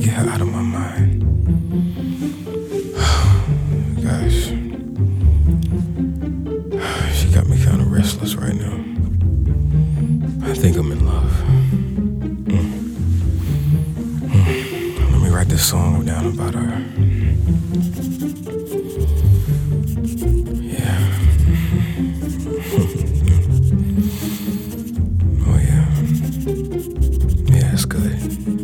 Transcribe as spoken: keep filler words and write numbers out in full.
get her out of my mind. Guys, she got me kind of restless right now. I think I'm in love. Mm. Mm. Let me write this song down about her. Yeah. Oh yeah. Yeah, it's good.